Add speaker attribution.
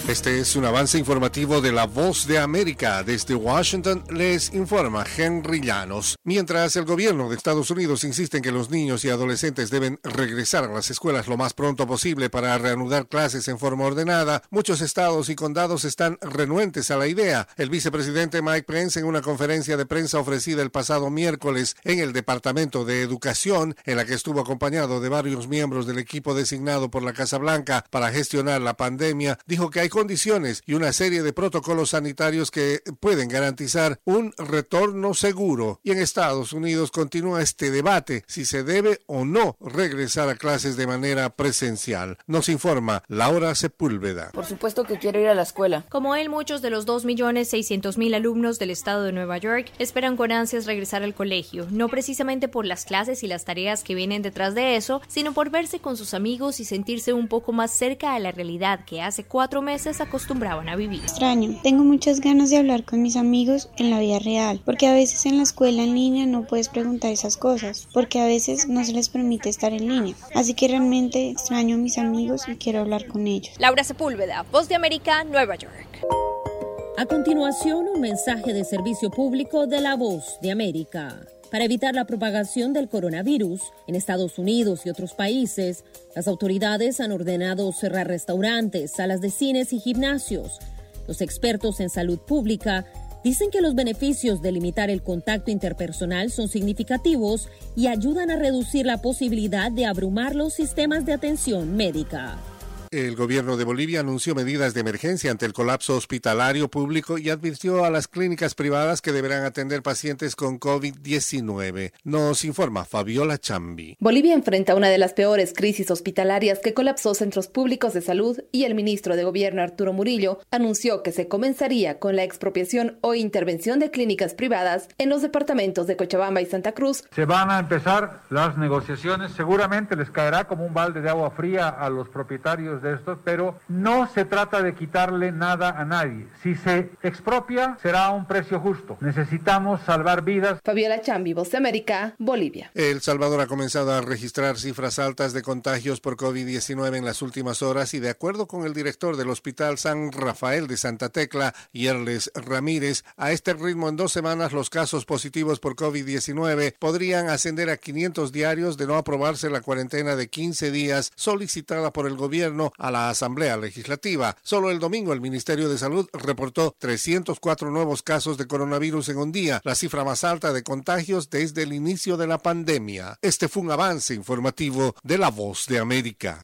Speaker 1: Este es un avance informativo de La Voz de América. Desde Washington les informa Henry Llanos. Mientras el gobierno de Estados Unidos insiste en que los niños y adolescentes deben regresar a las escuelas lo más pronto posible para reanudar clases en forma ordenada, muchos estados y condados están renuentes a la idea. El vicepresidente Mike Pence, en una conferencia de prensa ofrecida el pasado miércoles en el Departamento de Educación, en la que estuvo acompañado de varios miembros del equipo designado por la Casa Blanca para gestionar la pandemia, dijo que hay condiciones y una serie de protocolos sanitarios que pueden garantizar un retorno seguro. Y en Estados Unidos continúa este debate si se debe o no regresar a clases de manera presencial. Nos informa Laura Sepúlveda.
Speaker 2: Por supuesto que quiero ir a la escuela.
Speaker 3: Como él, muchos de los 2.600.000 alumnos del estado de Nueva York esperan con ansias regresar al colegio, no precisamente por las clases y las tareas que vienen detrás de eso, sino por verse con sus amigos y sentirse un poco más cerca a la realidad que hace 4 meses acostumbraban a vivir.
Speaker 4: Extraño, tengo muchas ganas de hablar con mis amigos en la vida real, porque a veces en la escuela en línea no puedes preguntar esas cosas, porque a veces no se les permite estar en línea. Así que realmente extraño a mis amigos y quiero hablar con ellos.
Speaker 3: Laura Sepúlveda, Voz de América, Nueva York.
Speaker 5: A continuación, un mensaje de servicio público de La Voz de América. Para evitar la propagación del coronavirus en Estados Unidos y otros países, las autoridades han ordenado cerrar restaurantes, salas de cines y gimnasios. Los expertos en salud pública dicen que los beneficios de limitar el contacto interpersonal son significativos y ayudan a reducir la posibilidad de abrumar los sistemas de atención médica.
Speaker 1: El gobierno de Bolivia anunció medidas de emergencia ante el colapso hospitalario público y advirtió a las clínicas privadas que deberán atender pacientes con COVID-19. Nos informa Fabiola Chambi.
Speaker 6: Bolivia enfrenta una de las peores crisis hospitalarias que colapsó centros públicos de salud y el ministro de Gobierno Arturo Murillo anunció que se comenzaría con la expropiación o intervención de clínicas privadas en los departamentos de Cochabamba y Santa Cruz.
Speaker 7: Se van a empezar las negociaciones, seguramente les caerá como un balde de agua fría a los propietarios de estos, pero no se trata de quitarle nada a nadie. Si se expropia, será a un precio justo. Necesitamos salvar vidas.
Speaker 6: Fabiola Chambi, Voz de América, Bolivia.
Speaker 1: El Salvador ha comenzado a registrar cifras altas de contagios por COVID-19 en las últimas horas y de acuerdo con el director del Hospital San Rafael de Santa Tecla, Yerles Ramírez, a este ritmo en 2 semanas los casos positivos por COVID-19 podrían ascender a 500 diarios de no aprobarse la cuarentena de 15 días solicitada por el gobierno a la Asamblea Legislativa. Solo el domingo el Ministerio de Salud reportó 304 nuevos casos de coronavirus en un día, la cifra más alta de contagios desde el inicio de la pandemia. Este fue un avance informativo de La Voz de América.